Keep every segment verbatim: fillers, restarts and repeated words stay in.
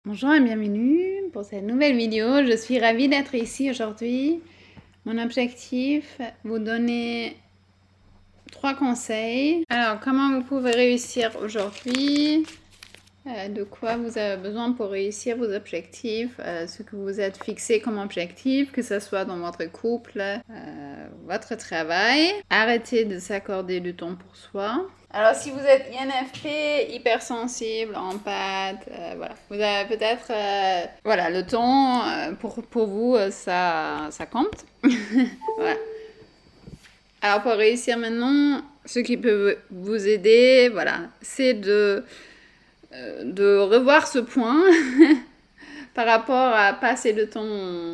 Bonjour et bienvenue pour cette nouvelle vidéo. Je suis ravie d'être ici aujourd'hui. Mon objectif, vous donner trois conseils. Alors, comment vous pouvez réussir aujourd'hui? Euh, de quoi vous avez besoin pour réussir vos objectifs, euh, ce que vous êtes fixé comme objectif, que ce soit dans votre couple, euh, votre travail. Arrêtez de s'accorder du temps pour soi. Alors, si vous êtes I N F P, hypersensible, empathe, euh, voilà, vous avez peut-être, euh, voilà, le temps euh, pour, pour vous, euh, ça, ça compte. Voilà. Alors, pour réussir maintenant, ce qui peut vous aider, voilà, c'est de de revoir ce point par rapport à passer le temps,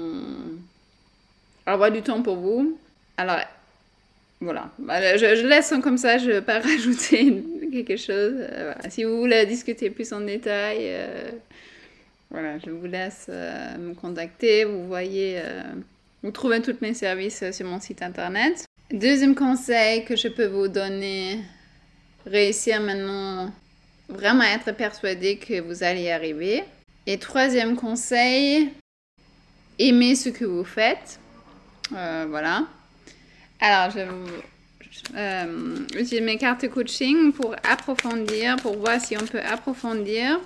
avoir du temps pour vous. Alors, voilà, je, je laisse comme ça, je ne vais pas rajouter quelque chose. Euh, voilà. Si vous voulez discuter plus en détail, euh, voilà, je vous laisse euh, me contacter. Vous voyez, euh, vous trouvez tous mes services sur mon site internet. Deuxième conseil que je peux vous donner, réussir maintenant, vraiment être persuadé que vous allez y arriver. Et troisième conseil, aimez ce que vous faites. Euh, voilà. Alors, je euh, j'ai mes cartes coaching pour approfondir, pour voir si on peut approfondir.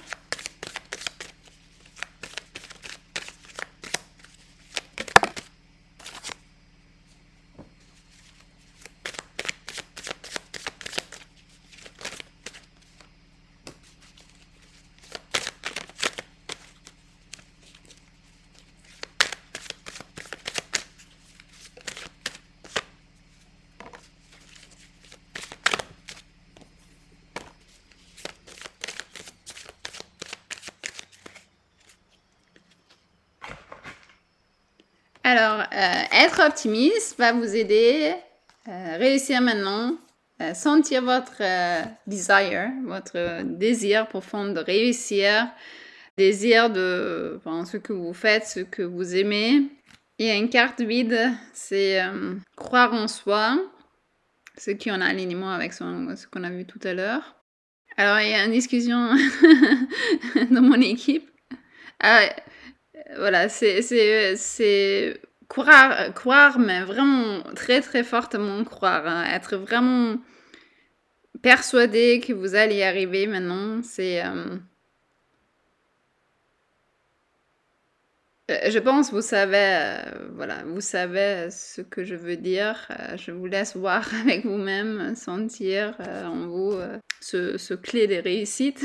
Alors, euh, être optimiste va vous aider à euh, réussir maintenant, euh, sentir votre euh, desire, votre désir profond de réussir, désir de enfin, ce que vous faites, ce que vous aimez. Et une carte vide, c'est euh, croire en soi, ce qui est en alignement avec son, ce qu'on a vu tout à l'heure. Alors, il y a une discussion dans mon équipe. Ah, voilà, c'est, c'est, c'est croire, croire, mais vraiment très très fortement croire. Hein. Être vraiment persuadé que vous allez y arriver maintenant, c'est... Euh, je pense, vous savez, euh, voilà, vous savez ce que je veux dire. Euh, je vous laisse voir avec vous-même, sentir euh, en vous euh, ce, ce clé des réussites.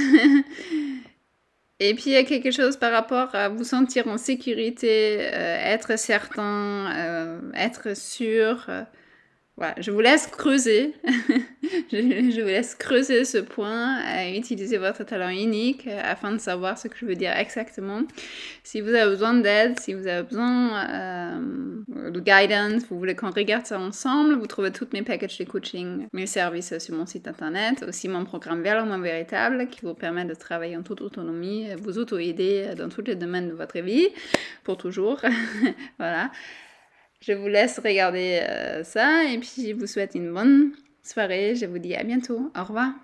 Et puis il y a quelque chose par rapport à vous sentir en sécurité, euh, être certain, euh, être sûr. Euh, voilà, je vous laisse creuser. je, je vous laisse creuser ce point, euh, utiliser votre talent unique euh, afin de savoir ce que je veux dire exactement. Si vous avez besoin d'aide, si vous avez besoin euh, de guidance, vous voulez qu'on regarde ça ensemble, vous trouvez tous mes packages de coaching, mes services sur mon site internet, aussi mon programme Vers le monde véritable qui vous permet de travailler en toute autonomie, vous auto-aider dans tous les domaines de votre vie, pour toujours. Voilà. Je vous laisse regarder euh, ça et puis je vous souhaite une bonne soirée. Je vous dis à bientôt. Au revoir.